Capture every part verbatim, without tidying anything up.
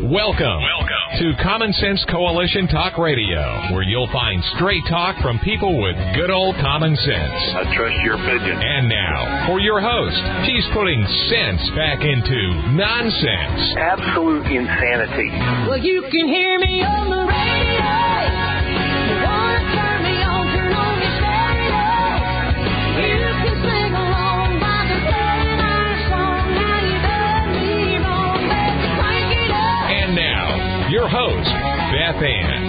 Welcome, Welcome to Common Sense Coalition Talk Radio, where you'll find straight talk from people with good old common sense. I trust your opinion. And now, for your host, she's putting sense back into nonsense. Absolute insanity. Well, you can hear me on the radio. You want to turn me on, turn on your stereo. You can sing along by the playing our song. Now you done me wrong, baby, crank it up. And now, your host, Beth Ann.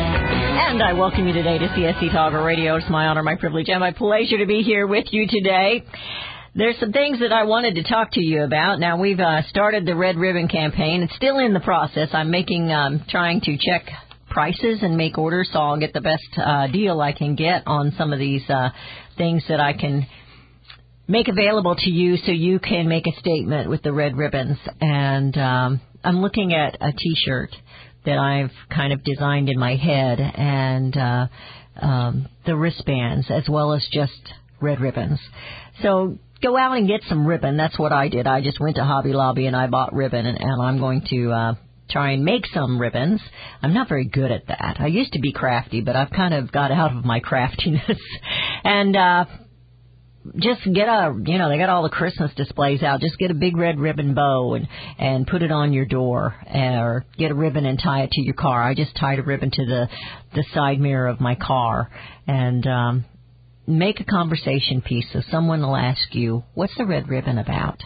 And I welcome you today to C S C Talk Radio. It's my honor, my privilege, and my pleasure to be here with you today. There's some things that I wanted to talk to you about. Now, we've uh, started the Red Ribbon campaign. It's still in the process. I'm making, um, trying to check prices and make orders, so I'll get the best uh, deal I can get on some of these uh, things that I can make available to you so you can make a statement with the red ribbons. And um, I'm looking at a T-shirt that I've kind of designed in my head, and uh, um, the wristbands, as well as just red ribbons. So go out and get some ribbon. That's what I did. I just went to Hobby Lobby and I bought ribbon, and, and I'm going to uh, try and make some ribbons. I'm not very good at that. I used to be crafty, but I've kind of got out of my craftiness. and uh, just get a, you know, they got all the Christmas displays out. Just get a big red ribbon bow and, and put it on your door, or get a ribbon and tie it to your car. I just tied a ribbon to the, the side mirror of my car, and um, make a conversation piece so someone will ask you, what's the red ribbon about?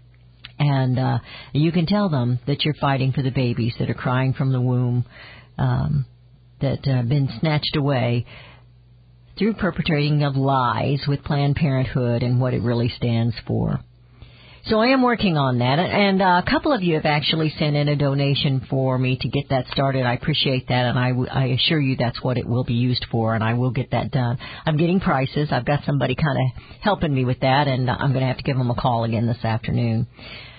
And uh, you can tell them that you're fighting for the babies that are crying from the womb, um, that have been snatched away through perpetrating of lies with Planned Parenthood and what it really stands for. So I am working on that, and uh, a couple of you have actually sent in a donation for me to get that started. I appreciate that, and I, w- I assure you that's what it will be used for, and I will get that done. I'm getting prices. I've got somebody kind of helping me with that, and I'm going to have to give them a call again this afternoon.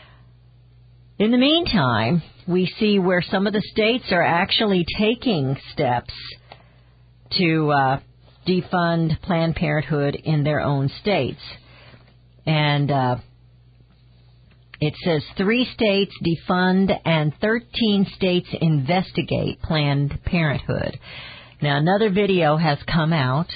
In the meantime, we see where some of the states are actually taking steps to uh, defund Planned Parenthood in their own states. And uh, it says three states defund and thirteen states investigate Planned Parenthood. Now, another video has come out,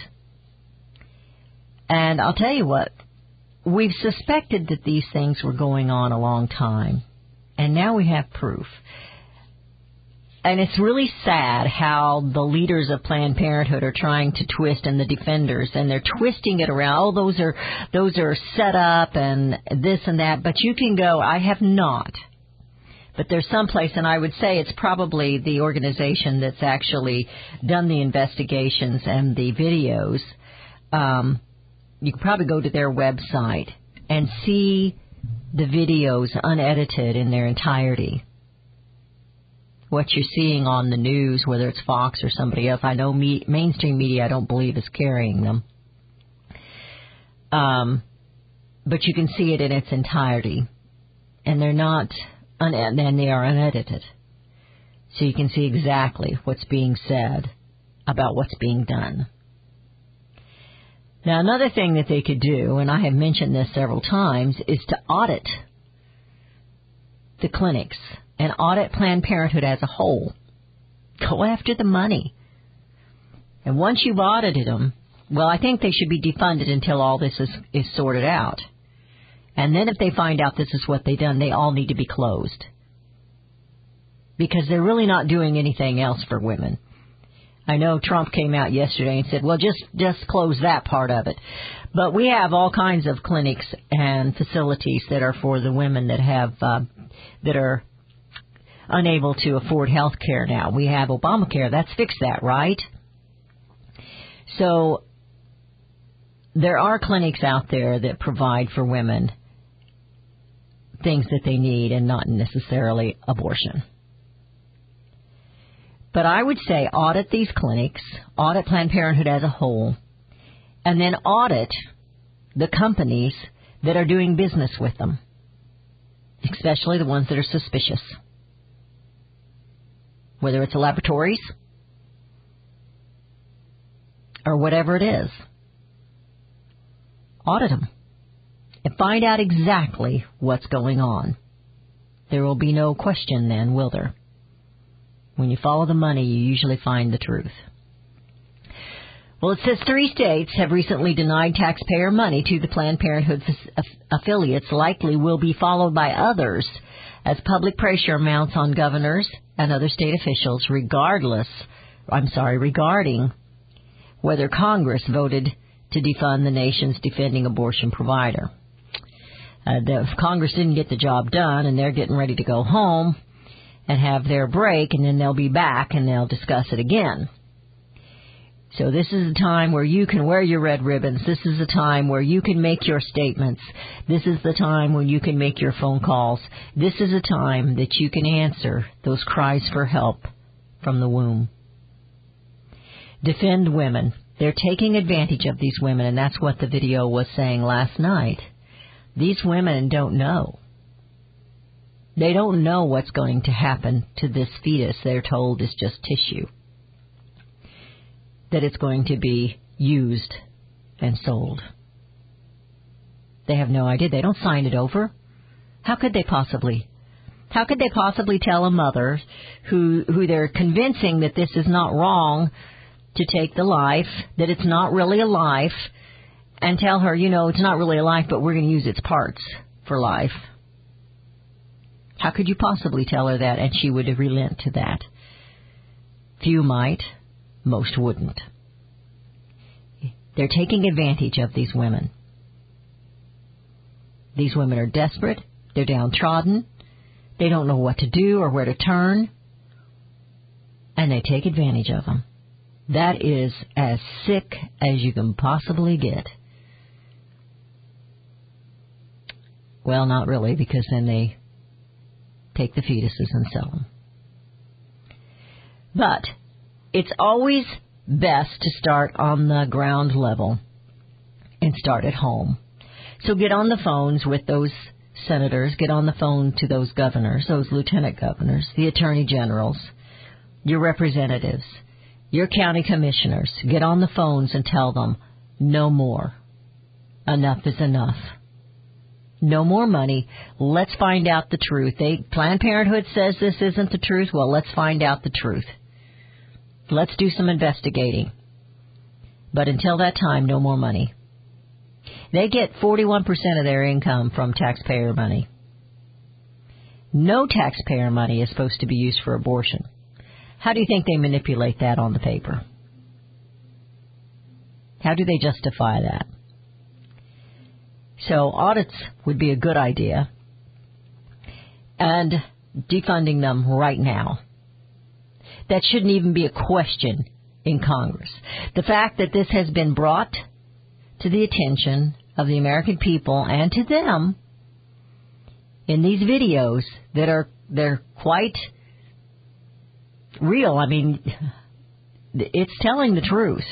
and I'll tell you what, we've suspected that these things were going on a long time, and now we have proof. And it's really sad how the leaders of Planned Parenthood are trying to twist, and the defenders, and they're twisting it around. Oh, those are those are set up and this and that. But you can go, I have not. But there's someplace, and I would say it's probably the organization that's actually done the investigations and the videos. Um, you can probably go to their website and see the videos unedited in their entirety. What you're seeing on the news, whether it's Fox or somebody else, I know me, mainstream media I don't believe is carrying them. Um, but you can see it in its entirety. And they're not, un- and they are unedited. So you can see exactly what's being said about what's being done. Now, another thing that they could do, and I have mentioned this several times, is to audit the clinics and audit Planned Parenthood as a whole. Go after the money. And once you've audited them, well, I think they should be defunded until all this is, is sorted out. And then if they find out this is what they've done, they all need to be closed. Because they're really not doing anything else for women. I know Trump came out yesterday and said, well, just, just close that part of it. But we have all kinds of clinics and facilities that are for the women that have, uh, that are unable to afford health care now. We have Obamacare. That's fixed that, right? So there are clinics out there that provide for women things that they need and not necessarily abortion. But I would say audit these clinics, audit Planned Parenthood as a whole, and then audit the companies that are doing business with them, especially the ones that are suspicious. Whether it's laboratories or whatever it is. Audit them and find out exactly what's going on. There will be no question then, will there? When you follow the money, you usually find the truth. Well, it says three states have recently denied taxpayer money to the Planned Parenthood f- affiliates, likely will be followed by others as public pressure mounts on governors and other state officials regardless, I'm sorry, regarding whether Congress voted to defund the nation's defending abortion provider. Uh, the Congress didn't get the job done, and they're getting ready to go home and have their break, and then they'll be back and they'll discuss it again. So this is a time where you can wear your red ribbons. This is a time where you can make your statements. This is the time when you can make your phone calls. This is a time that you can answer those cries for help from the womb. Defend women. They're taking advantage of these women, and that's what the video was saying last night. These women don't know. They don't know what's going to happen to this fetus they're told is just tissue. That it's going to be used and sold. They have no idea. They don't sign it over. How could they possibly? How could they possibly tell a mother who who they're convincing that this is not wrong to take the life, that it's not really a life, and tell her, you know, it's not really a life, but we're going to use its parts for life? How could you possibly tell her that and she would relent to that? Few might. Most wouldn't. They're taking advantage of these women. These women are desperate. They're downtrodden. They don't know what to do or where to turn. And they take advantage of them. That is as sick as you can possibly get. Well, not really, because then they take the fetuses and sell them. But it's always best to start on the ground level and start at home. So get on the phones with those senators, get on the phone to those governors, those lieutenant governors, the attorney generals, your representatives, your county commissioners. Get on the phones and tell them, no more. Enough is enough. No more money. Let's find out the truth. They, Planned Parenthood says this isn't the truth. Well, let's find out the truth. Let's do some investigating. But until that time, no more money. They get forty-one percent of their income from taxpayer money. No taxpayer money is supposed to be used for abortion. How do you think they manipulate that on the paper? How do they justify that? So audits would be a good idea. And defunding them right now. That shouldn't even be a question in Congress. The fact that this has been brought to the attention of the American people and to them in these videos that are they're quite real. I mean, it's telling the truth.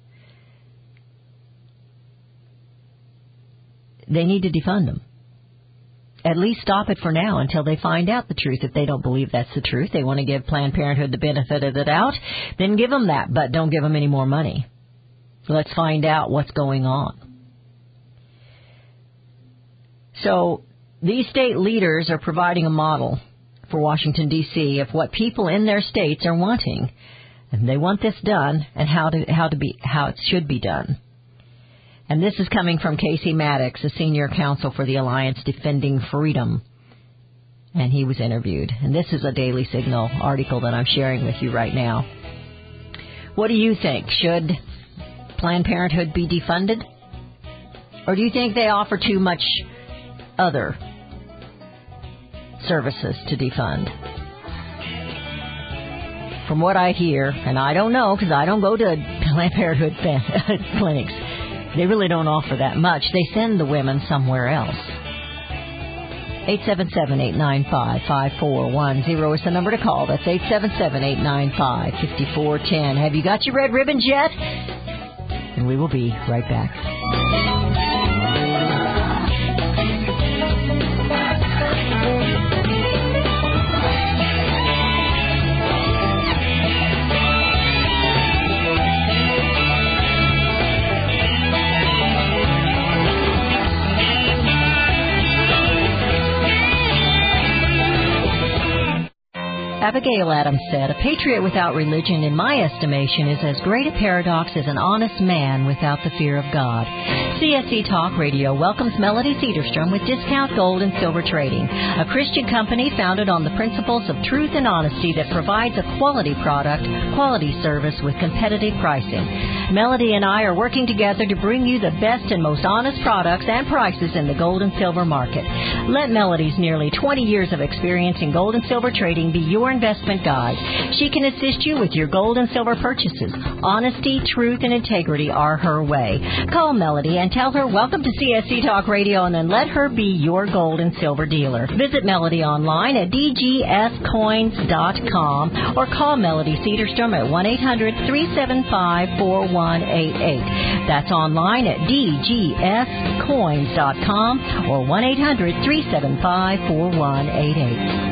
They need to defund them. At least stop it for now until they find out the truth. If they don't believe that's the truth, they want to give Planned Parenthood the benefit of the doubt, then give them that, but don't give them any more money. Let's find out what's going on. So these state leaders are providing a model for Washington, D C of what people in their states are wanting. And they want this done and how to, how to be, how it should be done. And this is coming from Casey Maddox, a senior counsel for the Alliance Defending Freedom. And he was interviewed. And this is a Daily Signal article that I'm sharing with you right now. What do you think? Should Planned Parenthood be defunded? Or do you think they offer too much other services to defund? From what I hear, and I don't know because I don't go to Planned Parenthood clinics, they really don't offer that much. They send the women somewhere else. eight seven seven, eight nine five, five four one zero is the number to call. That's eight seven seven, eight nine five, five four one zero. Have you got your red ribbons yet? And we will be right back. Abigail Adams said, "A patriot without religion, in my estimation, is as great a paradox as an honest man without the fear of God." C S C Talk Radio welcomes Melody Cedarstrom with Discount Gold and Silver Trading, a Christian company founded on the principles of truth and honesty that provides a quality product, quality service with competitive pricing. Melody and I are working together to bring you the best and most honest products and prices in the gold and silver market. Let Melody's nearly twenty years of experience in gold and silver trading be your investment guide. She can assist you with your gold and silver purchases. Honesty, truth, and integrity are her way. Call Melody and tell her welcome to C S C Talk Radio, and then let her be your gold and silver dealer. Visit Melody online at d g s coins dot com or call Melody Cedarstrom at one eight hundred three seven five four one eight eight. That's online at d g s coins dot com or one eight hundred three seven five four one eight eight.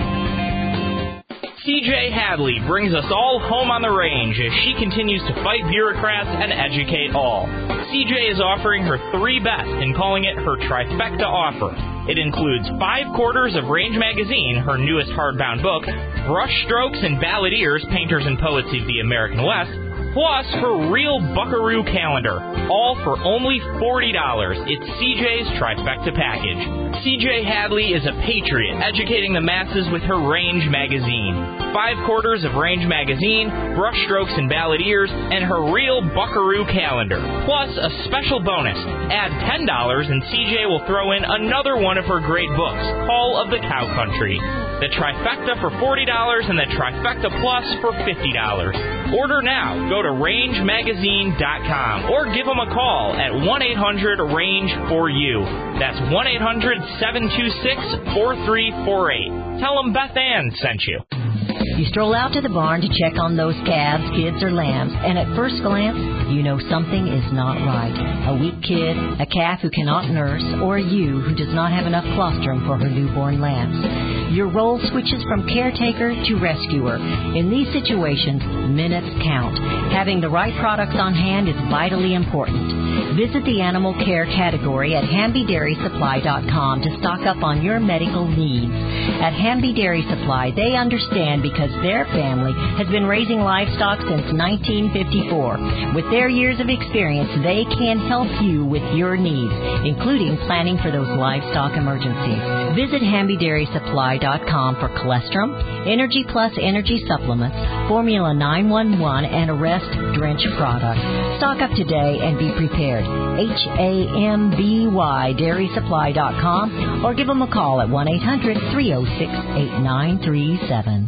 C J Hadley brings us all home on the range as she continues to fight bureaucrats and educate all. C J is offering her three best and calling it her trifecta offer. It includes five quarters of Range Magazine, her newest hardbound book, Brush Strokes and Balladeers, Painters and Poets of the American West, plus her real Buckaroo calendar, all for only forty dollars. It's C J's trifecta package. C J Hadley is a patriot, educating the masses with her Range Magazine. Five quarters of Range Magazine, Brush Strokes and Balladeers, and her real Buckaroo calendar. Plus a special bonus. Add ten dollars and C J will throw in another one of her great books, Call of the Cow Country. The trifecta for forty dollars and the trifecta plus for fifty dollars. Order now. Go to range magazine dot com or give them a call at one eight hundred range four u. That's one eight hundred seven two six four three four eight. Tell them Beth Ann sent you. You stroll out to the barn to check on those calves, kids, or lambs, and at first glance, you know something is not right. A weak kid, a calf who cannot nurse, or a ewe who does not have enough colostrum for her newborn lambs. Your role switches from caretaker to rescuer. In these situations, minutes count. Having the right products on hand is vitally important. Visit the animal care category at Hamby Dairy Supply dot com to stock up on your medical needs. At Hamby Dairy Supply, they understand because their family has been raising livestock since nineteen fifty-four. With their years of experience, they can help you with your needs, including planning for those livestock emergencies. Visit Hamby Dairy Supply dot com for Colostrum, Energy Plus Energy Supplements, Formula nine one one, and Arrest Drench products. Stock up today and be prepared. H A M B Y Dairy Supply dot com or give them a call at one eight hundred three oh six eight nine three seven.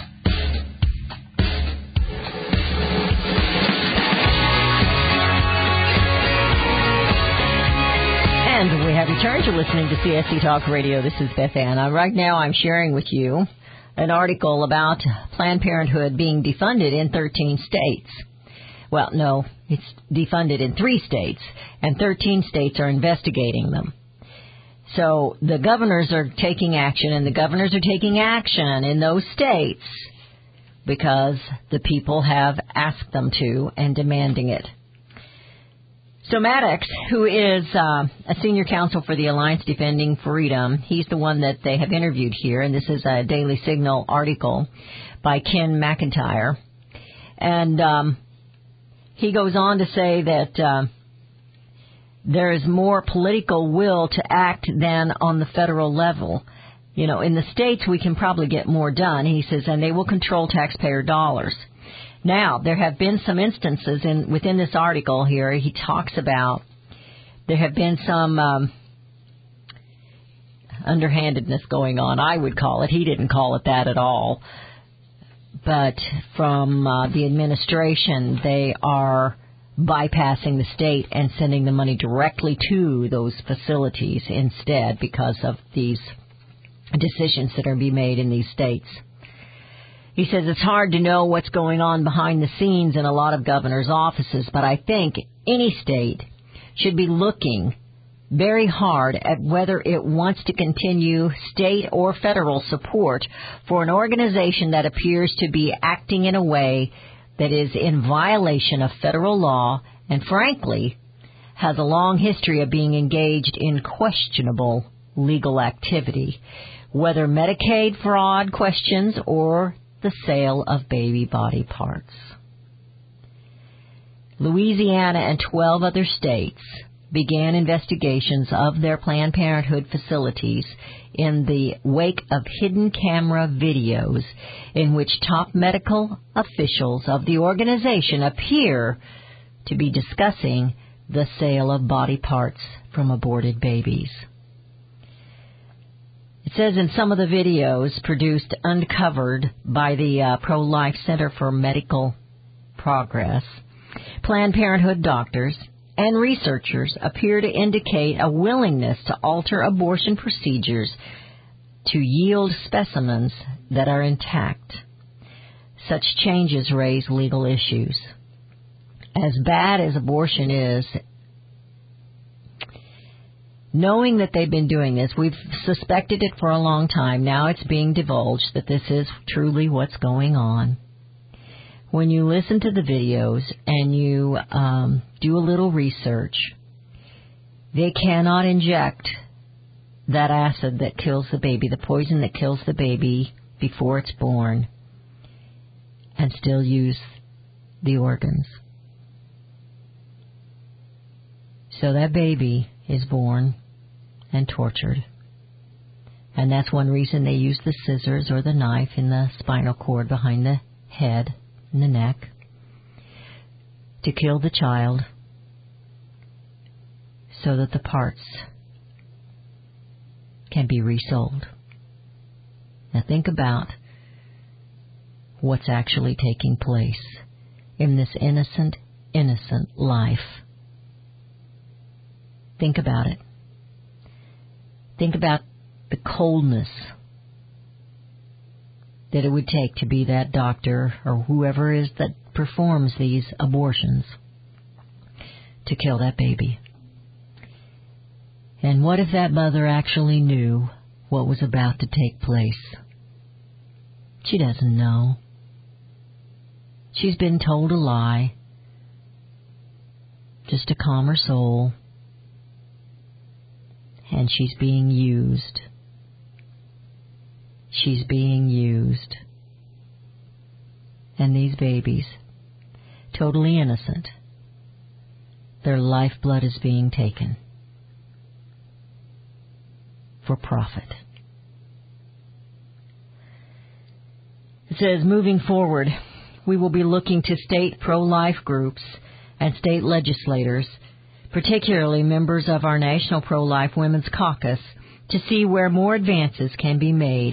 And we have returned to listening to C S C Talk Radio. This is Beth Ann. Uh, right now I'm sharing with you an article about Planned Parenthood being defunded in thirteen states. Well, no, it's defunded in three states, and thirteen states are investigating them. So the governors are taking action, and the governors are taking action in those states because the people have asked them to and demanding it. So Maddox, who is uh, a senior counsel for the Alliance Defending Freedom, he's the one that they have interviewed here, and this is a Daily Signal article by Ken McIntyre. And um, he goes on to say that uh, there is more political will to act than on the federal level. You know, in the states we can probably get more done, he says, and they will control taxpayer dollars. Now, there have been some instances in within this article here. He talks about there have been some um, underhandedness going on, I would call it. He didn't call it that at all. But from uh, the administration, they are bypassing the state and sending the money directly to those facilities instead because of these decisions that are being made in these states. He says it's hard to know what's going on behind the scenes in a lot of governors' offices, but I think any state should be looking very hard at whether it wants to continue state or federal support for an organization that appears to be acting in a way that is in violation of federal law and, frankly, has a long history of being engaged in questionable legal activity. Whether Medicaid fraud questions or the sale of baby body parts. Louisiana and twelve other states began investigations of their Planned Parenthood facilities in the wake of hidden camera videos in which top medical officials of the organization appear to be discussing the sale of body parts from aborted babies. It says in some of the videos produced uncovered by the uh, Pro-Life Center for Medical Progress, Planned Parenthood doctors and researchers appear to indicate a willingness to alter abortion procedures to yield specimens that are intact. Such changes raise legal issues. As bad as abortion is, knowing that they've been doing this, we've suspected it for a long time. Now it's being divulged that this is truly what's going on. When you listen to the videos and you um, do a little research, they cannot inject that acid that kills the baby, the poison that kills the baby before it's born, and still use the organs. So that baby is born and tortured. And that's one reason they use the scissors or the knife in the spinal cord behind the head and the neck to kill the child so that the parts can be resold. Now think about what's actually taking place in this innocent, innocent life. Think about it. Think about the coldness that it would take to be that doctor or whoever it is that performs these abortions to kill that baby. And what if that mother actually knew what was about to take place? She doesn't know. She's been told a lie just to calm her soul. And she's being used. She's being used. And these babies, totally innocent, their lifeblood is being taken for profit. It says, moving forward, we will be looking to state pro-life groups and state legislators, particularly members of our National Pro-Life Women's Caucus, to see where more advances can be made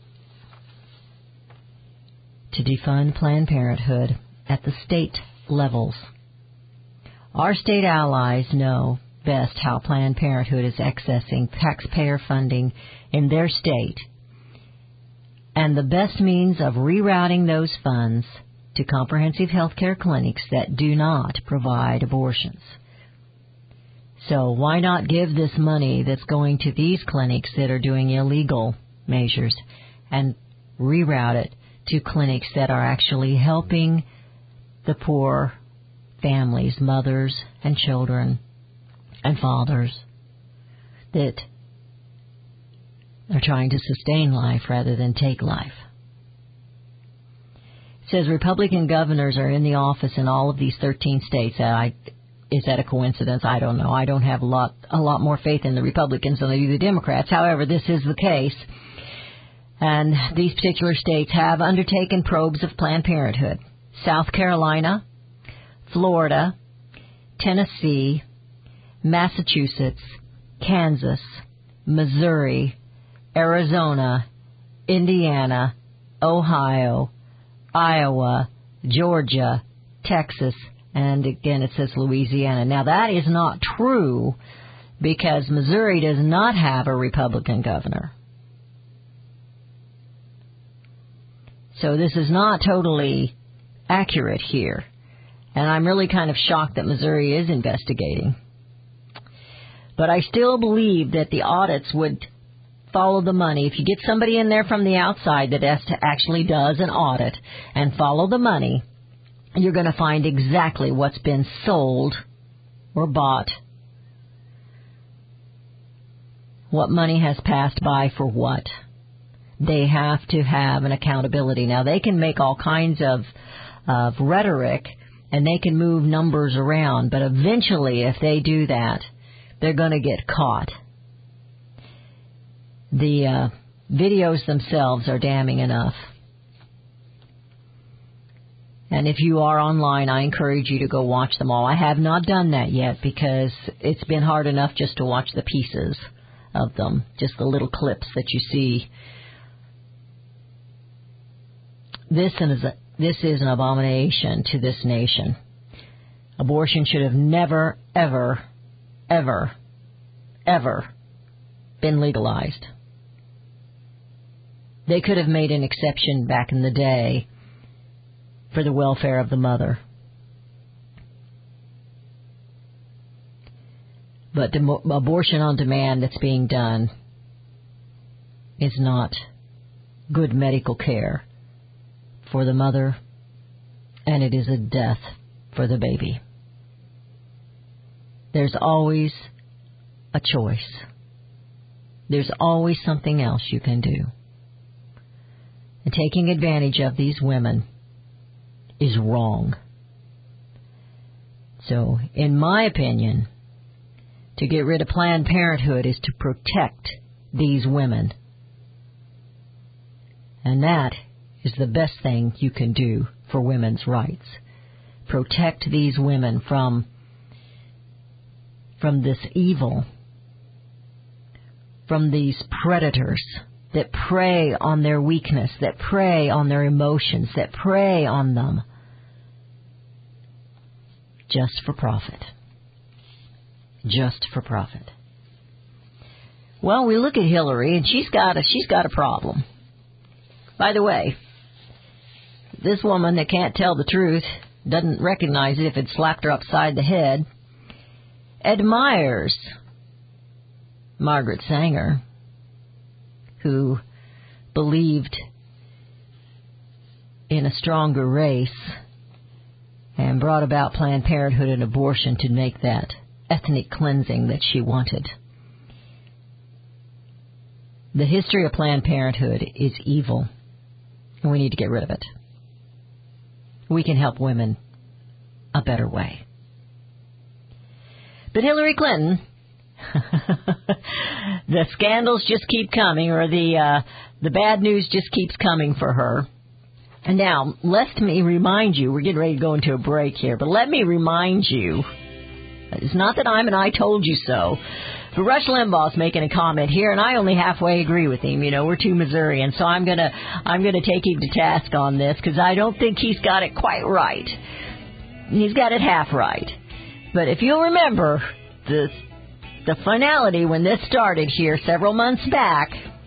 to defund Planned Parenthood at the state levels. Our state allies know best how Planned Parenthood is accessing taxpayer funding in their state, and the best means of rerouting those funds to comprehensive health care clinics that do not provide abortions. So why not give this money that's going to these clinics that are doing illegal measures and reroute it to clinics that are actually helping the poor families, mothers and children and fathers that are trying to sustain life rather than take life. It says Republican governors are in the office in all of these thirteen states. I, is that a coincidence? I don't know. I don't have a lot, a lot more faith in the Republicans than I do the Democrats. However, this is the case. And these particular states have undertaken probes of Planned Parenthood. South Carolina, Florida, Tennessee, Massachusetts, Kansas, Missouri, Arizona, Indiana, Ohio, Iowa, Georgia, Texas, and again it says Louisiana. Now that is not true because Missouri does not have a Republican governor. So this is not totally accurate here. And I'm really kind of shocked that Missouri is investigating. But I still believe that the audits would follow the money. If you get somebody in there from the outside that actually does an audit and follow the money, you're going to find exactly what's been sold or bought, what money has passed by for what. they have to have an accountability. Now, they can make all kinds of, of rhetoric, and they can move numbers around, but eventually, if they do that, they're going to get caught. The uh, videos themselves are damning enough. And if you are online, I encourage you to go watch them all. I have not done that yet because it's been hard enough just to watch the pieces of them, just the little clips that you see. This is, a, this is an abomination to this nation. Abortion should have never, ever, ever, ever been legalized. They could have made an exception back in the day for the welfare of the mother. But the abortion on demand that's being done is not good medical care for the mother, and it is a death for the baby. There's always a choice. There's always something else you can do. And taking advantage of these women is wrong. So, in my opinion, to get rid of Planned Parenthood is to protect these women. And that is the best thing you can do for women's rights. Protect these women from, from this evil, from these predators that prey on their weakness, that prey on their emotions, that prey on them just for profit. Just for profit. Well, we look at Hillary, and she's got a, she's got a problem. By the way, this woman that can't tell the truth, doesn't recognize it if it slapped her upside the head, admires Margaret Sanger, who believed in a stronger race and brought about Planned Parenthood and abortion to make that ethnic cleansing that she wanted. The history of Planned Parenthood is evil, and we need to get rid of it. We can help women a better way. But Hillary Clinton, the scandals just keep coming, or the uh, the bad news just keeps coming for her. And now, let me remind you, we're getting ready to go into a break here, but let me remind you, it's not that I'm an I told you so, but Rush Limbaugh's making a comment here, and I only halfway agree with him. You know, we're two Missourians, so I'm gonna I'm gonna take him to task on this because I don't think he's got it quite right. He's got it half right. But if you'll remember the the finality when this started here several months back,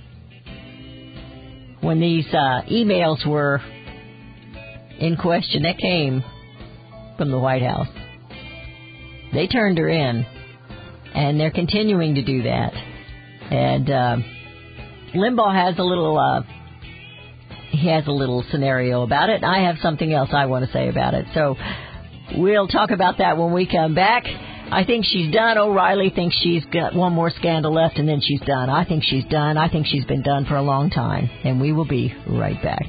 when these uh, emails were in question that came from the White House, they turned her in, and they're continuing to do that. And uh, Limbaugh has a little, uh, he has a little scenario about it. I have something else I want to say about it. So we'll talk about that when we come back. I think she's done. O'Reilly thinks she's got one more scandal left, and then she's done. I think she's done. I think she's been done for a long time. And we will be right back.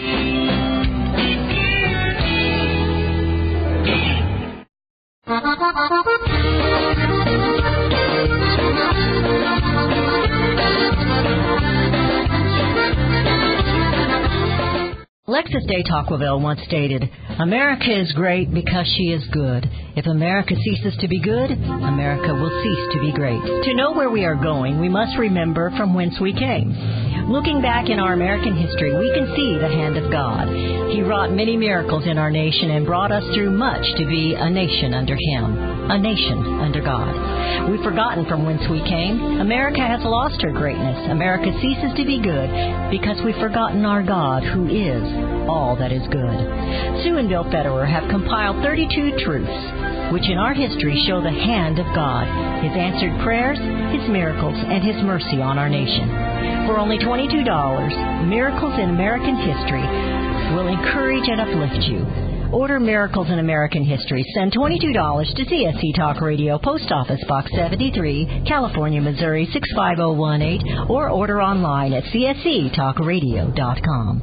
Alexis de Tocqueville once stated, "America is great because she is good. If America ceases to be good, America will cease to be great." To know where we are going, we must remember from whence we came. Looking back in our American history, we can see the hand of God. He wrought many miracles in our nation and brought us through much to be a nation under Him, a nation under God. We've forgotten from whence we came. America has lost her greatness. America ceases to be good because we've forgotten our God, who is all that is good. Sue and Bill Federer have compiled thirty-two truths which in our history show the hand of God, His answered prayers, His miracles, and His mercy on our nation. For only twenty-two dollars, Miracles in American History will encourage and uplift you. Order Miracles in American History. Send twenty-two dollars to C S C Talk Radio, Post Office Box seventy-three, California, Missouri six five zero one eight, or order online at c s c talk radio dot com.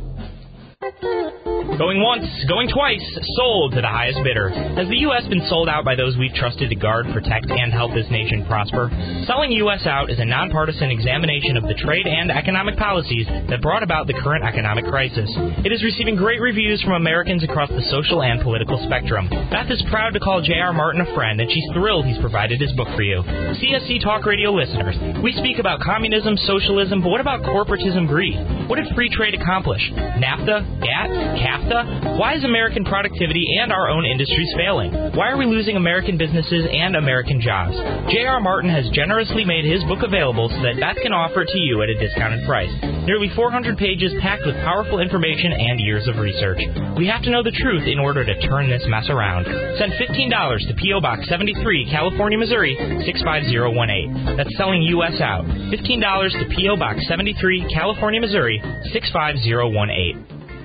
Going once, going twice, sold to the highest bidder. Has the U S been sold out by those we've trusted to guard, protect, and help this nation prosper? Selling U S Out is a nonpartisan examination of the trade and economic policies that brought about the current economic crisis. It is receiving great reviews from Americans across the social and political spectrum. Beth is proud to call J R. Martin a friend, and she's thrilled he's provided his book for you. C S C Talk Radio listeners, we speak about communism, socialism, but what about corporatism greed? What did free trade accomplish? NAFTA? GATT? CAFTA? Why is American productivity and our own industries failing? Why are we losing American businesses and American jobs? J R. Martin has generously made his book available so that Beth can offer it to you at a discounted price. Nearly four hundred pages packed with powerful information and years of research. We have to know the truth in order to turn this mess around. Send fifteen dollars to P O. Box seventy-three, California, Missouri six five zero one eight. That's selling U S Out. fifteen dollars to P O. Box seventy-three, California, Missouri six five zero one eight.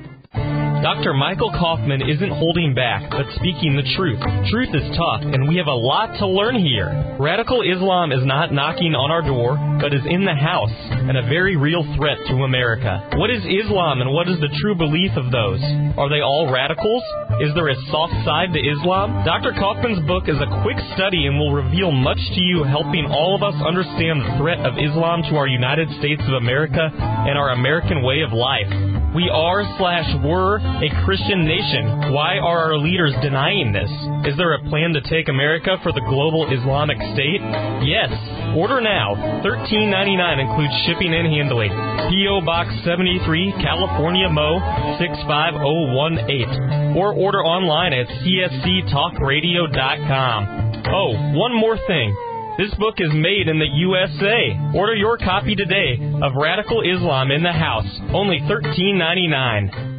Doctor Michael Kaufman isn't holding back, but speaking the truth. Truth is tough, and we have a lot to learn here. Radical Islam is not knocking on our door, but is in the house, and a very real threat to America. What is Islam, and what is the true belief of those? Are they all radicals? Is there a soft side to Islam? Doctor Kaufman's book is a quick study and will reveal much to you, helping all of us understand the threat of Islam to our United States of America and our American way of life. We are slash were a Christian nation. Why are our leaders denying this? Is there a plan to take America for the global Islamic State? Yes. Order now. thirteen ninety-nine includes shipping and handling. P O. Box seventy-three, California, Mo six five zero one eight. Or order online at c s c talk radio dot com. Oh, one more thing. This book is made in the U S A. Order your copy today of Radical Islam in the House. Only thirteen ninety-nine.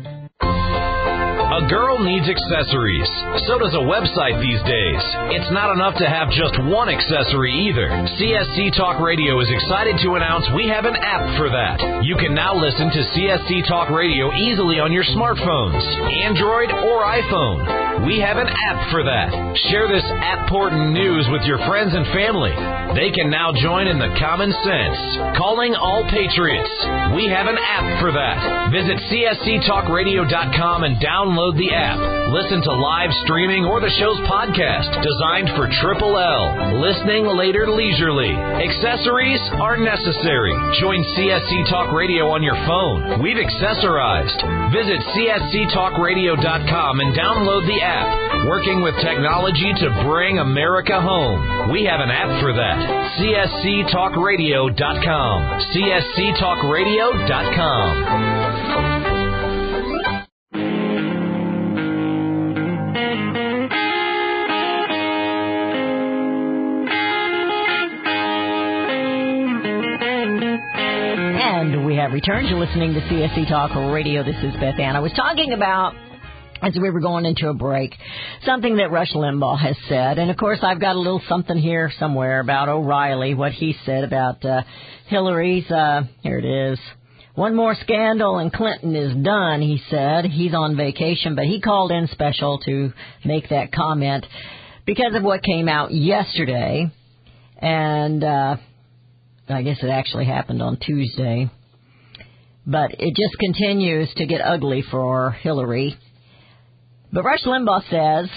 A girl needs accessories. So does a website these days. It's not enough to have just one accessory either. C S C Talk Radio is excited to announce we have an app for that. You can now listen to C S C Talk Radio easily on your smartphones, Android or iPhone. We have an app for that. Share this app-portant news with your friends and family. They can now join in the common sense. Calling all patriots. We have an app for that. Visit c s c talk radio dot com and download the app. Listen to live streaming or the show's podcast, designed for Triple L. Listening later leisurely. Accessories are necessary. Join C S C Talk Radio on your phone. We've accessorized. Visit c s c talk radio dot com and download the app. Working with technology to bring America home. We have an app for that. c s c talk radio dot com. c s c talk radio dot com. And we have returned to listening to C S C Talk Radio. This is Beth Ann. I was talking about, as we were going into a break, something that Rush Limbaugh has said. And, of course, I've got a little something here somewhere about O'Reilly, what he said about uh, Hillary's, uh, here it is. One more scandal and Clinton is done, he said. He's on vacation, but he called in special to make that comment because of what came out yesterday. And uh, I guess it actually happened on Tuesday. But it just continues to get ugly for Hillary. But Rush Limbaugh says,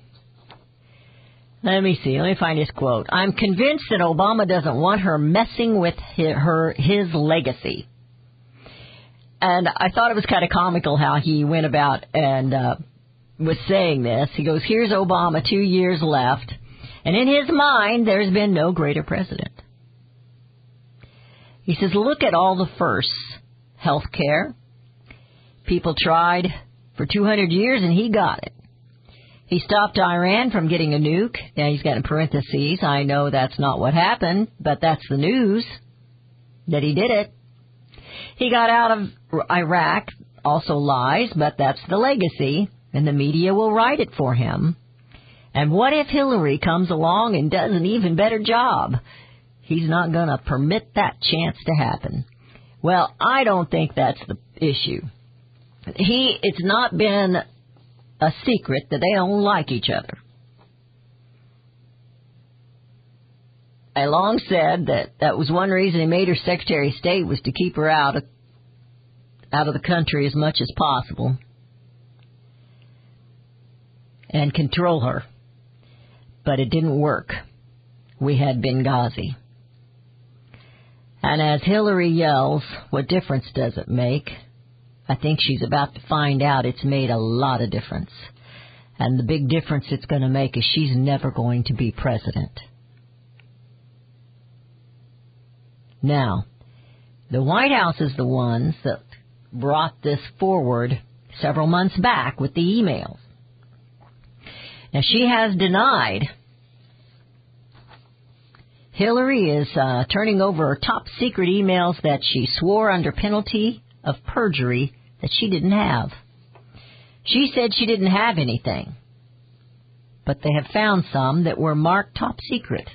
let me see, let me find his quote. I'm convinced that Obama doesn't want her messing with his, her, his legacy. And I thought it was kind of comical how he went about and uh, was saying this. He goes, here's Obama, two years left. And in his mind, there's been no greater president. He says, look at all the firsts. Health care. People tried for two hundred years, and he got it. He stopped Iran from getting a nuke. Now he's got in parentheses, I know that's not what happened, but that's the news, that he did it. He got out of Iraq, also lies, but that's the legacy, and the media will write it for him. And what if Hillary comes along and does an even better job? He's not going to permit that chance to happen. Well, I don't think that's the issue. He, it's not been a secret that they don't like each other. I long said that that was one reason he made her Secretary of State, was to keep her out of, out of the country as much as possible and control her. But it didn't work. We had Benghazi. And as Hillary yells, what difference does it make? I think she's about to find out it's made a lot of difference. And the big difference it's going to make is she's never going to be president. Now, the White House is the ones that brought this forward several months back with the emails. Now, she has denied. Hillary is uh, turning over her top secret emails that she swore under penalty of perjury that she didn't have. She said she didn't have anything, but they have found some that were marked top secret.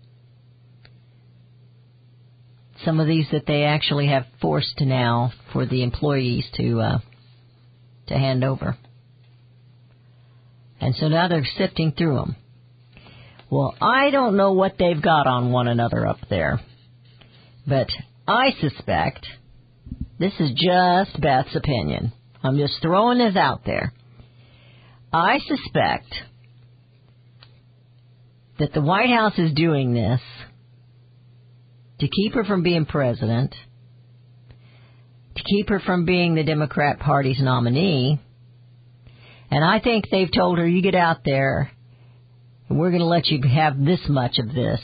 Some of these that they actually have forced now for the employees to uh, to hand over. And so now they're sifting through them. Well, I don't know what they've got on one another up there, but I suspect, this is just Beth's opinion, I'm just throwing this out there, I suspect that the White House is doing this to keep her from being president, to keep her from being the Democrat Party's nominee, and I think they've told her, you get out there, and we're going to let you have this much of this,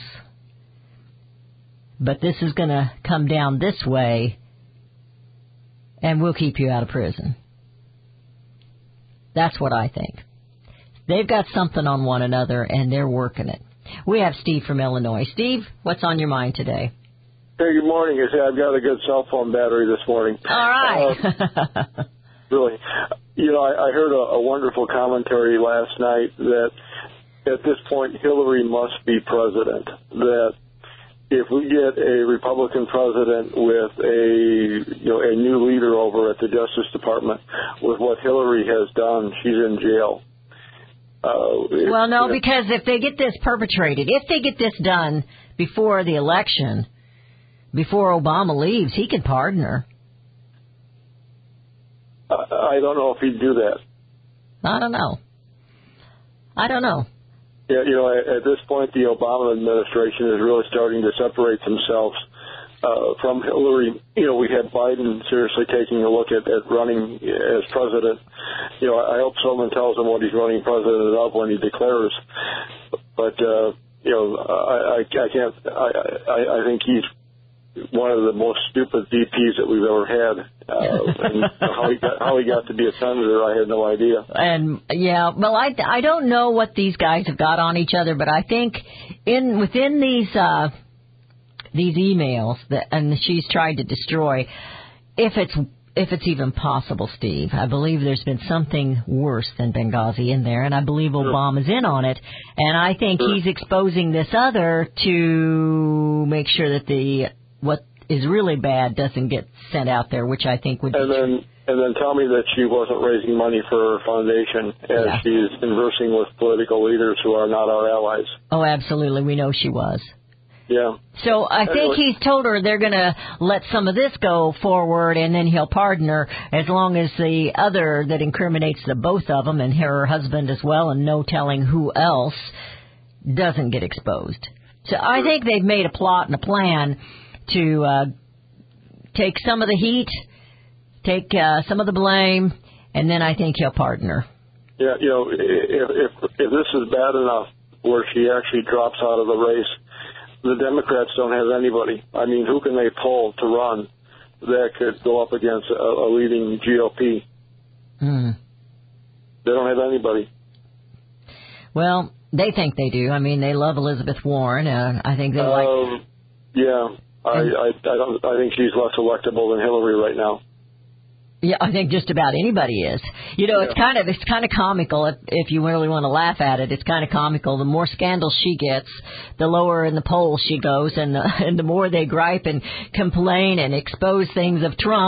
but this is going to come down this way, and we'll keep you out of prison. That's what I think. They've got something on one another, and they're working it. We have Steve from Illinois. Steve, what's on your mind today? Hey, good morning. I say I've got a good cell phone battery this morning. All right. Uh, really. You know, I, I heard a, a wonderful commentary last night that at this point Hillary must be president. That if we get a Republican president with a you know a new leader over at the Justice Department, with what Hillary has done, she's in jail. Uh, well, no, you know, because if they get this perpetrated, if they get this done before the election, before Obama leaves, he can pardon her. I don't know if he'd do that. I don't know. I don't know. Yeah, you know, at this point, the Obama administration is really starting to separate themselves uh, from Hillary. You know, we had Biden seriously taking a look at, at running as president. You know, I hope someone tells him what he's running president of when he declares. But, uh, you know, I, I, I can't, I, I, I think he's one of the most stupid V Ps that we've ever had. Uh, and how he got how he got to be a senator, I had no idea. And yeah, well, I, I don't know what these guys have got on each other, but I think in within these uh, these emails that and she's tried to destroy, if it's if it's even possible, Steve, I believe there's been something worse than Benghazi in there, and I believe Sure. Obama's in on it, and I think Sure. he's exposing this other to make sure that the what is really bad doesn't get sent out there, which I think would be And then, and then tell me that she wasn't raising money for her foundation as Yeah. she's conversing with political leaders who are not our allies. Oh, absolutely. We know she was. Yeah. So I think Anyway. he's told her they're going to let some of this go forward, and then he'll pardon her as long as the other that incriminates the both of them and her husband as well, and no telling who else, doesn't get exposed. So I think they've made a plot and a plan to uh, take some of the heat, take uh, some of the blame, and then I think he'll pardon her. Yeah, you know, if, if if this is bad enough where she actually drops out of the race, the Democrats don't have anybody. I mean, who can they pull to run that could go up against a, a leading G O P? Mm. They don't have anybody. Well, they think they do. I mean, they love Elizabeth Warren. Uh, I think they like... Um, yeah, I, I, I don't. I think she's less electable than Hillary right now. Yeah, I think just about anybody is. You know, Yeah. it's kind of it's kind of comical if, if you really want to laugh at it. It's kind of comical. The more scandals she gets, the lower in the polls she goes, and the, and the more they gripe and complain and expose things of Trump,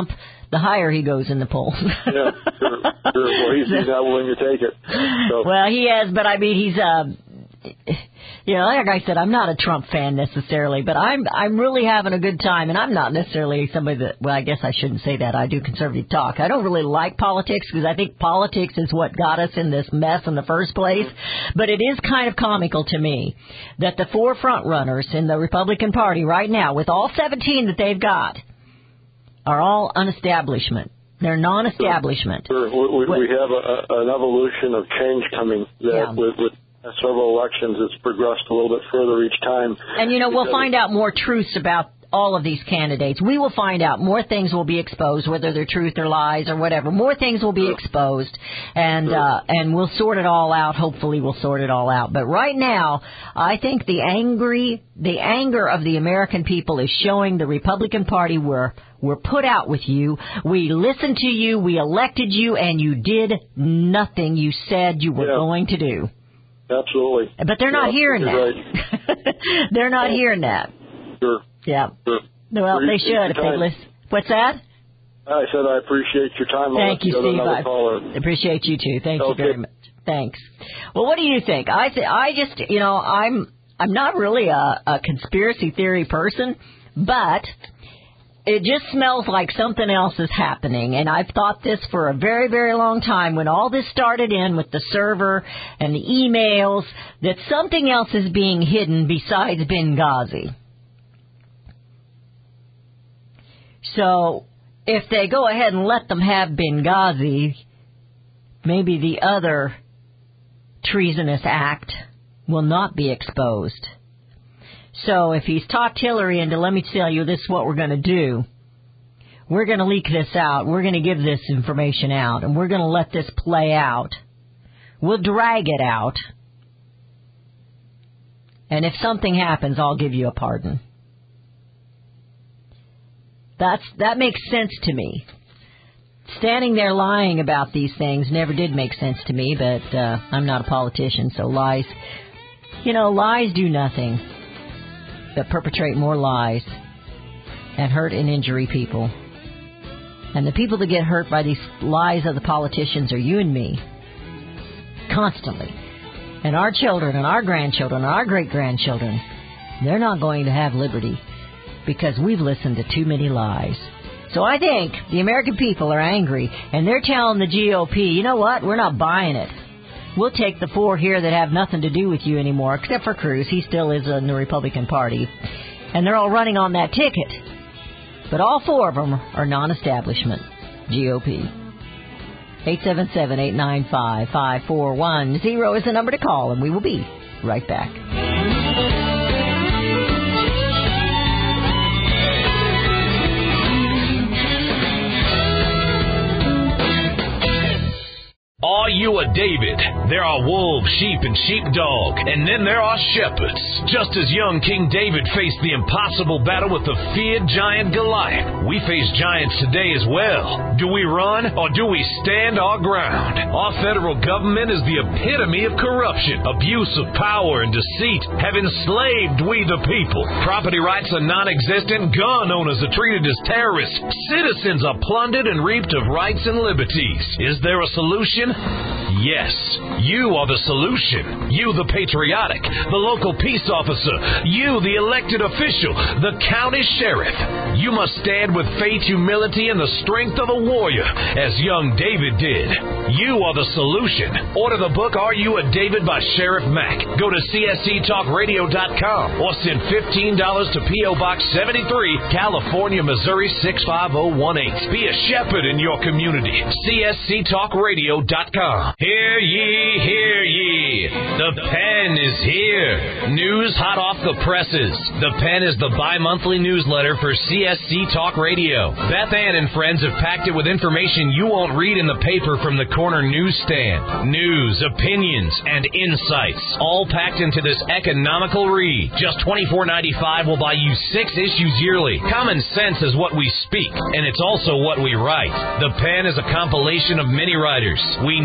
the higher he goes in the polls. Yeah, sure, sure. Well, he's, he's not willing to take it. So. Well, he has, but I mean, he's, uh, you know, like I said, I'm not a Trump fan necessarily, but I'm I'm really having a good time, and I'm not necessarily somebody that, well, I guess I shouldn't say that. I do conservative talk. I don't really like politics because I think politics is what got us in this mess in the first place, but it is kind of comical to me that the four front runners in the Republican Party right now, with all seventeen that they've got, are all un-establishment. They're non-establishment. Sure. We, we, we have a, an evolution of change coming that Yeah. with, with several elections, it's progressed a little bit further each time. And, you know, we'll find out more truths about all of these candidates. We will find out more things will be exposed, whether they're truth or lies or whatever. More things will be Sure. exposed, and Sure. uh, and we'll sort it all out. Hopefully, we'll sort it all out. But right now, I think the angry, the anger of the American people is showing the Republican Party we're we're put out with you. We listened to you. We elected you, and you did nothing you said you were Yeah. going to do. Absolutely. But they're not Yeah, hearing you're that. right. They're not hearing that. Sure. Yeah. Sure. Well, they Appreciate should if your they time. listen. What's that? I said I appreciate your time. I'll Thank let you, go to Steve. another I caller. appreciate you too. Thank you Okay. very much. Thanks. Well, what do you think? I th- I just, you know, I'm I'm not really a, a conspiracy theory person, but it just smells like something else is happening. And I've thought this for a very, very long time. When all this started in with the server and the emails, that something else is being hidden besides Benghazi. So if they go ahead and let them have Benghazi, maybe the other treasonous act will not be exposed. So if he's talked Hillary into, let me tell you, this is what we're going to do. We're going to leak this out. We're going to give this information out. And we're going to let this play out. We'll drag it out. And if something happens, I'll give you a pardon. That's that makes sense to me. Standing there lying about these things never did make sense to me, but uh, I'm not a politician, so lies, you know, lies do nothing but perpetrate more lies and hurt and injury people. And the people that get hurt by these lies of the politicians are you and me, constantly. And our children and our grandchildren and our great-grandchildren, they're not going to have liberty because we've listened to too many lies. So I think the American people are angry, and they're telling the G O P, you know what, we're not buying it. We'll take the four here that have nothing to do with you anymore, except for Cruz. He still is in the Republican Party. And they're all running on that ticket. But all four of them are non-establishment G O P. eight seven seven, eight nine five, five four one zero is the number to call, and we will be right back. Are you a David? There are wolves, sheep, and sheepdog, and then there are shepherds. Just as young King David faced the impossible battle with the feared giant Goliath, we face giants today as well. Do we run or do we stand our ground? Our federal government is the epitome of corruption, abuse of power, and deceit have enslaved we the people. Property rights are non-existent, gun owners are treated as terrorists, citizens are plundered and reaped of rights and liberties. Is there a solution? Yes, you are the solution. You, the patriotic, the local peace officer, you, the elected official, the county sheriff. You must stand with faith, humility, and the strength of a warrior, as young David did. You are the solution. Order the book, Are You a David by Sheriff Mack. Go to C S C talk radio dot com or send fifteen dollars to P O Box seventy-three, California, Missouri six five zero one eight. Be a shepherd in your community. C S C talk radio dot com. Hear ye, hear ye. The Pen is here. News hot off the presses. The Pen is the bi-monthly newsletter for C S C Talk Radio. Beth Ann and friends have packed it with information you won't read in the paper from the corner newsstand. News, opinions, and insights, all packed into this economical read. Just twenty-four ninety-five will buy you six issues yearly. Common sense is what we speak, and it's also what we write. The Pen is a compilation of many writers. We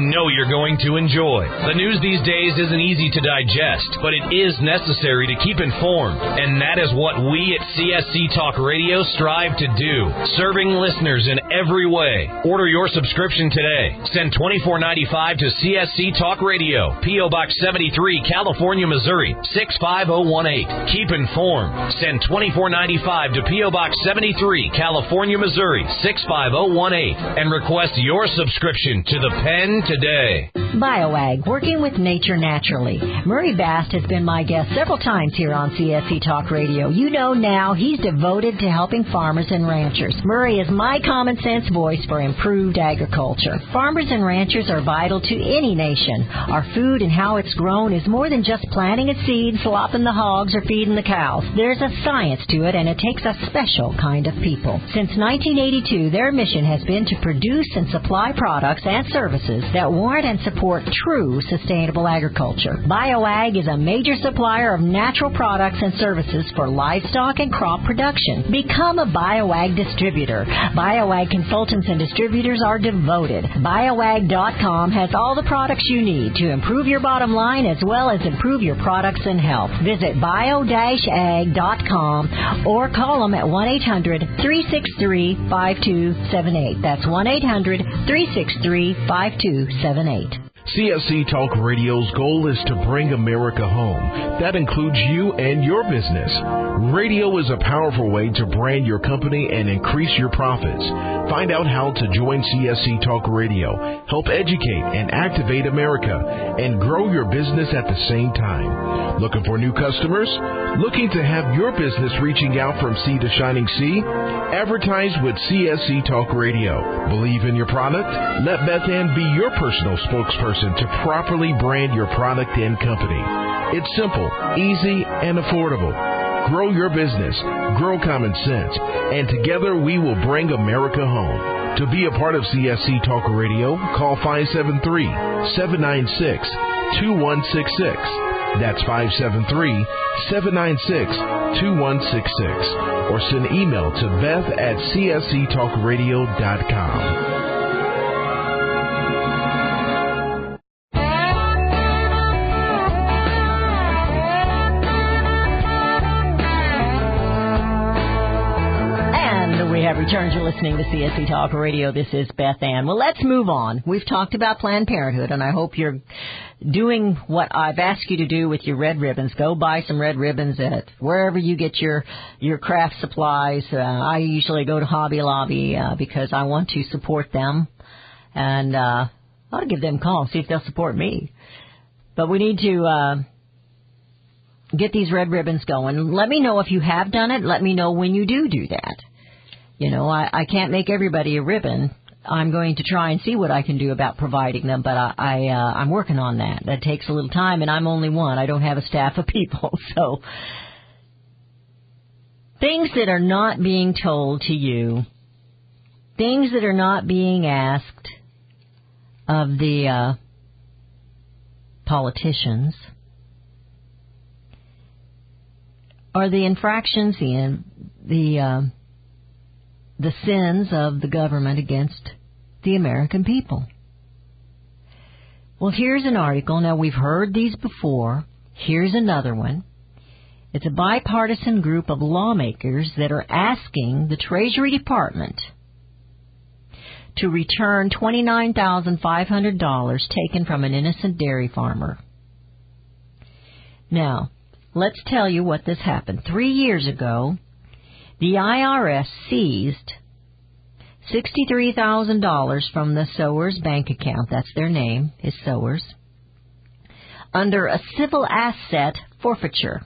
know you're going to enjoy. The news these days isn't easy to digest, but it is necessary to keep informed, and that is what we at C S C Talk Radio strive to do, serving listeners in every way. Order your subscription today. Send twenty-four ninety-five to C S C Talk Radio, P O. Box seventy-three, California, Missouri, six five zero one eight. Keep informed. Send twenty-four ninety-five to P O. Box seventy-three, California, Missouri, six five zero one eight, and request your subscription to the pen today. BioAg, working with nature naturally. Murray Bast has been my guest several times here on C S C Talk Radio. You know now he's devoted to helping farmers and ranchers. Murray is my common sense voice for improved agriculture. Farmers and ranchers are vital to any nation. Our food and how it's grown is more than just planting a seed, slopping the hogs, or feeding the cows. There's a science to it, and it takes a special kind of people. Since nineteen eighty-two, their mission has been to produce and supply products and services that warrant and support true sustainable agriculture. BioAg is a major supplier of natural products and services for livestock and crop production. Become a BioAg distributor. BioAg consultants and distributors are devoted. BioAg dot com has all the products you need to improve your bottom line as well as improve your products and health. Visit bio dash ag dot com or call them at one eight hundred three six three five two seven eight. That's one eight hundred three six three five two seven eight. C S C Talk Radio's goal is to bring America home. That includes you and your business. Radio is a powerful way to brand your company and increase your profits. Find out how to join C S C Talk Radio, help educate and activate America, and grow your business at the same time. Looking for new customers? Looking to have your business reaching out from sea to shining sea? Advertise with C S C Talk Radio. Believe in your product? Let Beth Ann be your personal spokesperson to properly brand your product and company. It's simple, easy, and affordable. Grow your business, grow common sense, and together we will bring America home. To be a part of C S C Talk Radio, call five seven three, seven nine six, two one six six. That's five seven three, seven nine six, two one six six. Or send email to beth at c s c talk radio dot com. Returns. You're listening to C S C Talk Radio. This is Beth Ann. Well, let's move on. We've talked about Planned Parenthood, and I hope you're doing what I've asked you to do with your red ribbons. Go buy some red ribbons at wherever you get your your craft supplies. Uh, I usually go to Hobby Lobby uh, because I want to support them, and uh, I'll give them a call and see if they'll support me. But we need to uh, get these red ribbons going. Let me know if you have done it. Let me know when you do do that. You know, I, I can't make everybody a ribbon. I'm going to try and see what I can do about providing them, but I, I, uh, I'm working on that. That takes a little time, and I'm only one. I don't have a staff of people. So things that are not being told to you, things that are not being asked of the uh, politicians, are the infractions in the... Uh, the sins of the government against the American people. Well, here's an article. Now, we've heard these before. Here's another one. It's a bipartisan group of lawmakers that are asking the Treasury Department to return twenty-nine thousand five hundred dollars taken from an innocent dairy farmer. Now, let's tell you what this happened. Three years ago, the I R S seized sixty-three thousand dollars from the Sowers bank account. That's their name, is Sowers, under a civil asset forfeiture.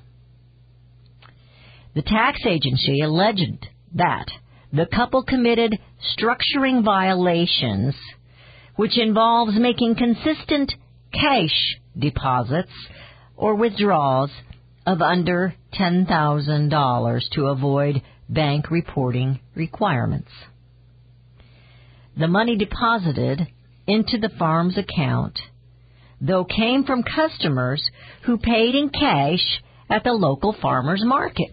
The tax agency alleged that the couple committed structuring violations, which involves making consistent cash deposits or withdrawals of under ten thousand dollars to avoid bank reporting requirements. The money deposited into the farm's account, though, came from customers who paid in cash at the local farmer's market.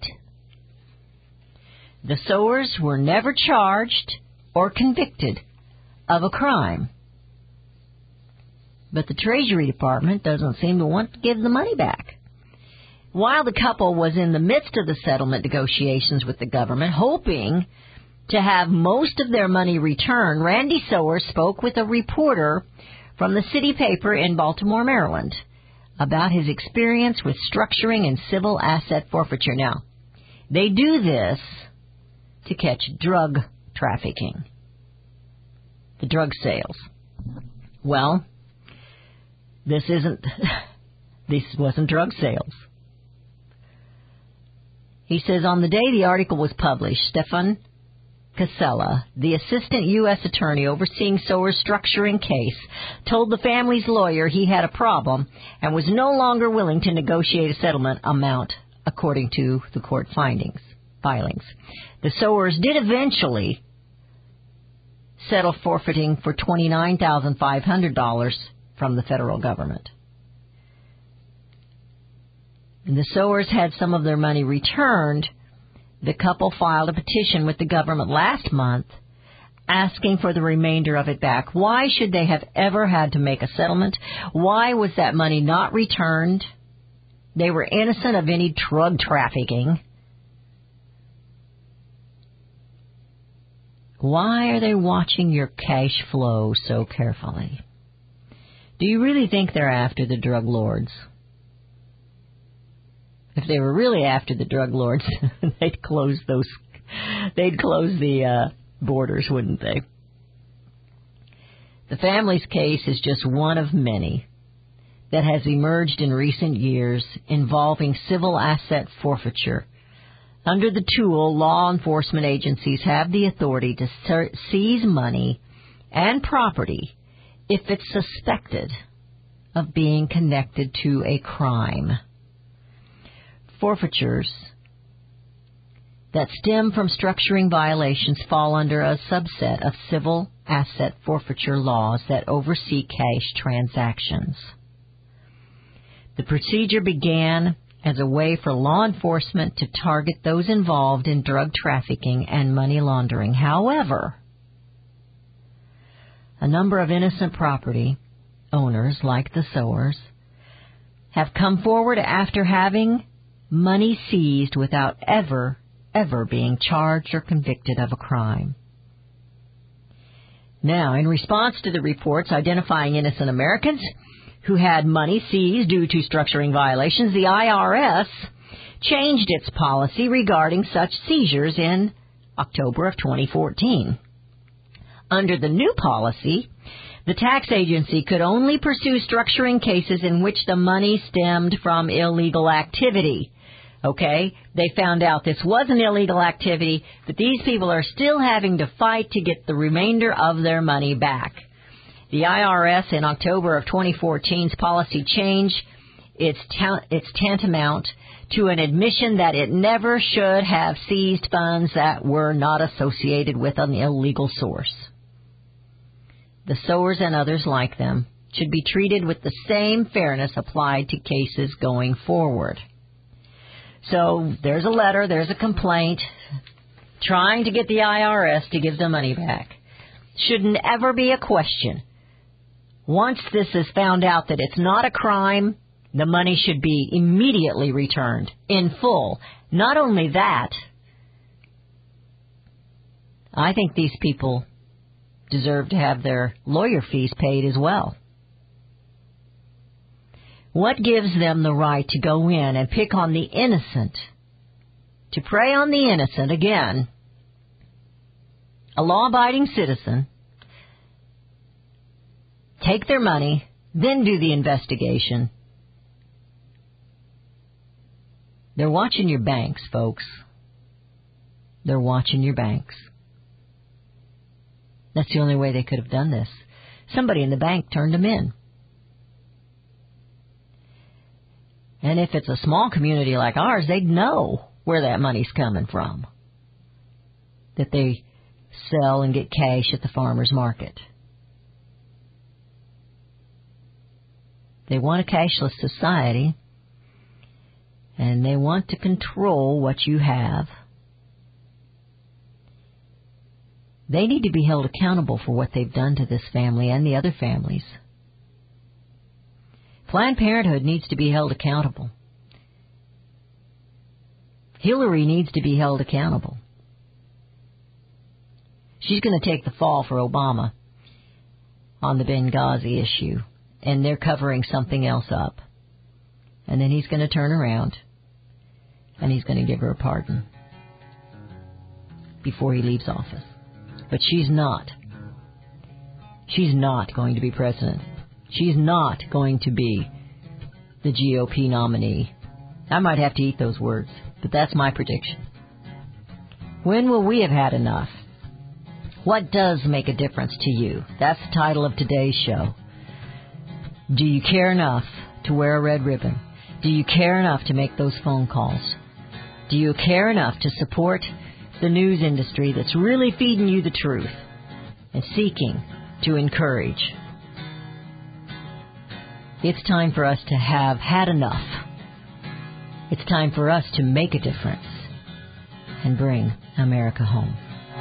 The Sowers were never charged or convicted of a crime. But the Treasury Department doesn't seem to want to give the money back. While the couple was in the midst of the settlement negotiations with the government, hoping to have most of their money returned, Randy Sowers spoke with a reporter from the city paper in Baltimore, Maryland, about his experience with structuring and civil asset forfeiture. Now, they do this to catch drug trafficking, the drug sales. Well, this isn't, this wasn't drug sales. He says, on the day the article was published, Stefan Casella, the assistant U S attorney overseeing Sowers' structuring case, told the family's lawyer he had a problem and was no longer willing to negotiate a settlement amount, according to the court findings, filings. The Sowers did eventually settle forfeiting for twenty-nine thousand five hundred dollars from the federal government. The Sowers had some of their money returned. The couple filed a petition with the government last month asking for the remainder of it back. Why should they have ever had to make a settlement? Why was that money not returned? They were innocent of any drug trafficking. Why are they watching your cash flow so carefully? Do you really think they're after the drug lords? If they were really after the drug lords, they'd close those, they'd close the uh, borders, wouldn't they? The family's case is just one of many that has emerged in recent years involving civil asset forfeiture. Under the tool, law enforcement agencies have the authority to ser- seize money and property if it's suspected of being connected to a crime. Forfeitures that stem from structuring violations fall under a subset of civil asset forfeiture laws that oversee cash transactions. The procedure began as a way for law enforcement to target those involved in drug trafficking and money laundering. However, a number of innocent property owners, like the Sowers, have come forward after having money seized without ever, ever being charged or convicted of a crime. Now, in response to the reports identifying innocent Americans who had money seized due to structuring violations, the I R S changed its policy regarding such seizures in October of twenty fourteen. Under the new policy, the tax agency could only pursue structuring cases in which the money stemmed from illegal activity. Okay, they found out this was an illegal activity, but these people are still having to fight to get the remainder of their money back. The I R S in October of twenty fourteen's policy change, it's, ta- it's tantamount to an admission that it never should have seized funds that were not associated with an illegal source. The Sowers and others like them should be treated with the same fairness applied to cases going forward. So there's a letter, there's a complaint, trying to get the I R S to give the money back. Shouldn't ever be a question. Once this is found out that it's not a crime, the money should be immediately returned in full. Not only that, I think these people deserve to have their lawyer fees paid as well. What gives them the right to go in and pick on the innocent, to prey on the innocent, again, a law-abiding citizen, take their money, then do the investigation? They're watching your banks, folks. They're watching your banks. That's the only way they could have done this. Somebody in the bank turned them in. And if it's a small community like ours, they'd know where that money's coming from, that they sell and get cash at the farmer's market. They want a cashless society, and they want to control what you have. They need to be held accountable for what they've done to this family and the other families. Planned Parenthood needs to be held accountable. Hillary needs to be held accountable. She's going to take the fall for Obama on the Benghazi issue, and they're covering something else up. And then he's going to turn around, and he's going to give her a pardon before he leaves office. But she's not. She's not going to be president. She's not going to be the G O P nominee. I might have to eat those words, but that's my prediction. When will we have had enough? What does make a difference to you? That's the title of today's show. Do you care enough to wear a red ribbon? Do you care enough to make those phone calls? Do you care enough to support the news industry that's really feeding you the truth and seeking to encourage? It's time for us to have had enough. It's time for us to make a difference and bring America home.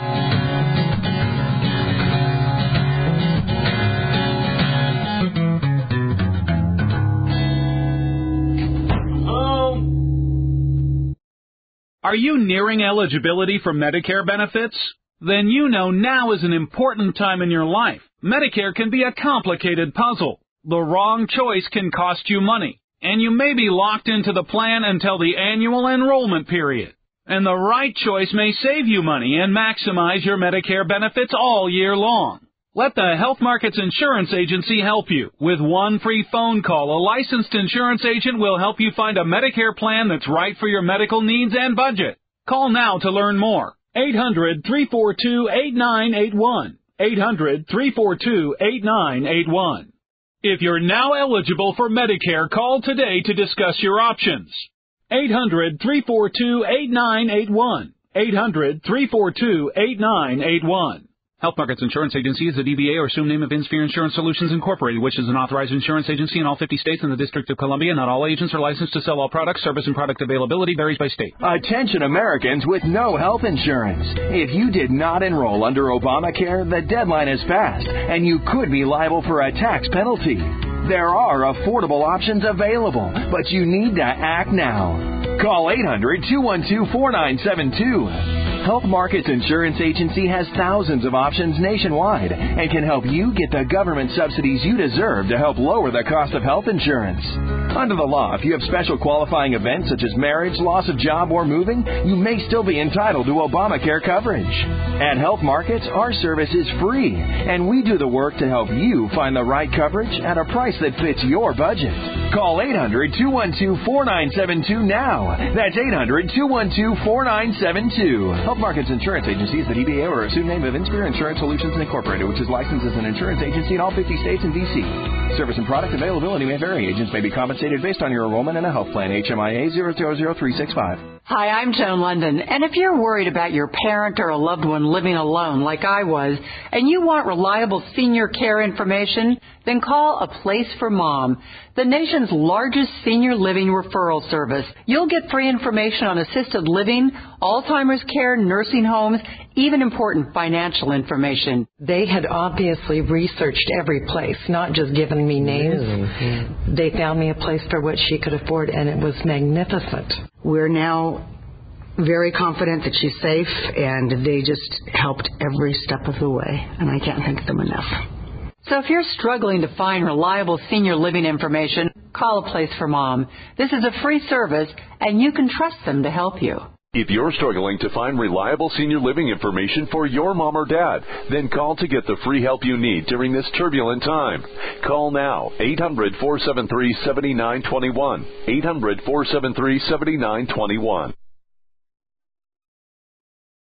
Are you nearing eligibility for Medicare benefits? Then you know now is an important time in your life. Medicare can be a complicated puzzle. The wrong choice can cost you money, and you may be locked into the plan until the annual enrollment period. And the right choice may save you money and maximize your Medicare benefits all year long. Let the Health Markets Insurance Agency help you. With one free phone call, a licensed insurance agent will help you find a Medicare plan that's right for your medical needs and budget. Call now to learn more. eight hundred, three four two, eight nine eight one. eight hundred, three four two, eight nine eight one. If you're now eligible for Medicare, call today to discuss your options. eight hundred, three four two, eight nine eight one. eight hundred, three four two, eight nine eight one. Health Markets Insurance Agency is a D B A or assumed name of InSphere Insurance Solutions Incorporated, which is an authorized insurance agency in all fifty states and the District of Columbia. Not all agents are licensed to sell all products. Service and product availability varies by state. Attention Americans with no health insurance. If you did not enroll under Obamacare, the deadline is passed, and you could be liable for a tax penalty. There are affordable options available, but you need to act now. Call eight hundred, two one two, four nine seven two. Health Markets Insurance Agency has thousands of options nationwide and can help you get the government subsidies you deserve to help lower the cost of health insurance. Under the law, if you have special qualifying events such as marriage, loss of job, or moving, you may still be entitled to Obamacare coverage. At Health Markets, our service is free, and we do the work to help you find the right coverage at a price that fits your budget. Call eight hundred, two one two, four nine seven two now. That's eight hundred, two one two, four nine seven two. Health Markets Insurance Agency is the D B A or assumed name of InSphere Insurance Solutions Incorporated, which is licensed as an insurance agency in all fifty states and D C. Service and product availability may vary. Agents may be compensated based on your enrollment in a health plan. H M I A zero zero zero three six five. Hi, I'm Joan London, and if you're worried about your parent or a loved one living alone like I was, and you want reliable senior care information, then call A Place for Mom, the nation's largest senior living referral service. You'll get free information on assisted living, Alzheimer's care, nursing homes, even important financial information. They had obviously researched every place, not just given me names. Mm-hmm. They found me a place for what she could afford, and it was magnificent. We're now very confident that she's safe, and they just helped every step of the way, and I can't thank them enough. So if you're struggling to find reliable senior living information, call A Place for Mom. This is a free service, and you can trust them to help you. If you're struggling to find reliable senior living information for your mom or dad, then call to get the free help you need during this turbulent time. Call now, eight hundred, four seven three, seven nine two one, eight hundred, four seven three, seven nine two one.